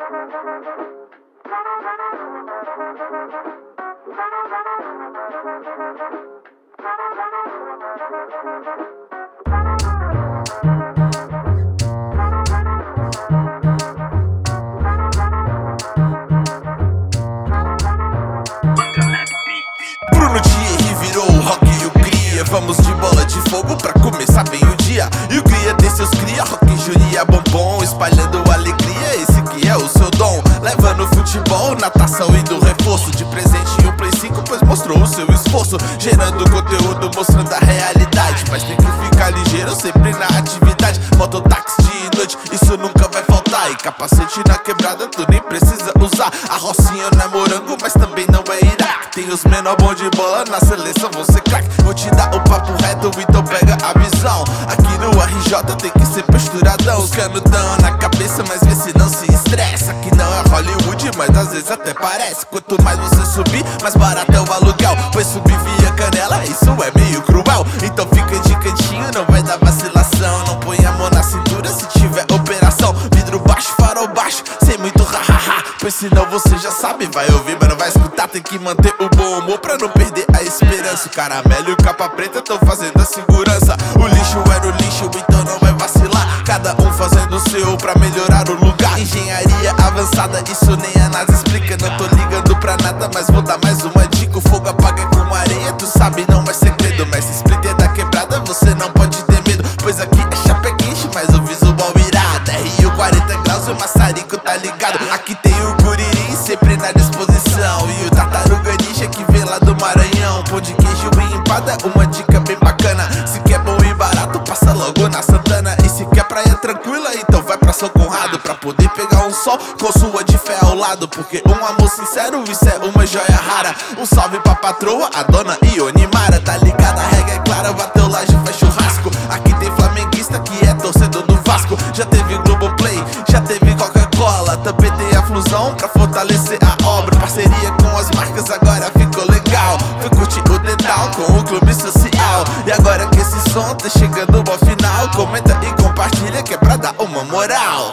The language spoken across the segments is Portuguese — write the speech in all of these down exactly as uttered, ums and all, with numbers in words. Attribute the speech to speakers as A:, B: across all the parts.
A: Bruno Thierry virou o rock e o cria. Vamos de bola de fogo pra começar bem o dia. E o cria tem seus cria, rock, juria, bombom, espalhando alegria, esse que é o seu dom. Levando futebol, natação e do reforço. De presente em um Play cinco, pois mostrou o seu esforço. Gerando conteúdo, mostrando a realidade. Mas tem que ficar ligeiro, sempre na atividade. Mototáxi de noite, isso nunca vai faltar. E capacete na quebrada, tu nem precisa usar. A Rocinha não é morango, mas também não é Iraque. Tem os menor bom de bola na seleção, vão ser craque. Vou te dar o papo reto, então pega a visão. Aqui no R J tem que ser posturadão. Os canos tão na cabeça, mas vê se não se estressa. Aqui não é Hollywood, mas às vezes até parece. Quanto mais você subir, mais barato é o aluguel. Pois subir via canela, isso é meio cruel. Então fica de cantinho, não vai dar vacilação. Não põe a mão na cintura se tiver operação. Vidro baixo, farol baixo, sem muito ha-ha-ha. Pois senão você já sabe, vai ouvir, mas não vai escutar. Tem que manter o bom humor pra não perder a esperança. O caramelo e o capa preta tão fazendo a segurança. O lixo é no lixo, então não vai vacilar. Cada um fazendo o seu pra melhorar o lugar. Engenharia avançada, isso nem a NASA explica. Não tô ligando pra nada, mas vou dar mais uma dica. O fogo apaga com areia, tu sabe, não é segredo. Mas se splitter da quebrada, você não pode ter medo. Pois aqui é chapa quente, mas o visual irado. R U quarenta graus e o maçarico tá ligado. Aqui tem o curirim sempre na disposição. E o tartaruga ninja que vem lá do Maranhão. Pão de queijo bem empada, uma dica bem bacana. Se quer bom e barato, passa logo na Santana. E se quer praia tranquila, então vai pra São Conrado. Pra poder pegar um sol com sua de fé ao lado. Porque um amor sincero, isso é uma joia rara. Um salve pra patroa, a dona Ionimara. Tá ligada, a regra é clara, bateu laje, faz churrasco. Aqui tem flamenguista que é torcedor do Vasco. Já teve Globoplay, já teve Coca-Cola. Também tem a Flusão pra fortalecer a obra. Parceria com as marcas agora ficou legal. Foi curtir o Dedal com o Clube Social. E agora que esse som tá chegando ao final, comenta e compartilha que é pra dar uma moral.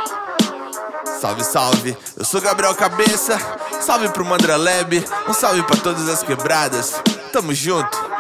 A: Salve, salve, eu sou Gabriel Cabeça. Salve pro Mandra Lab, um salve pra todas as quebradas. Tamo junto.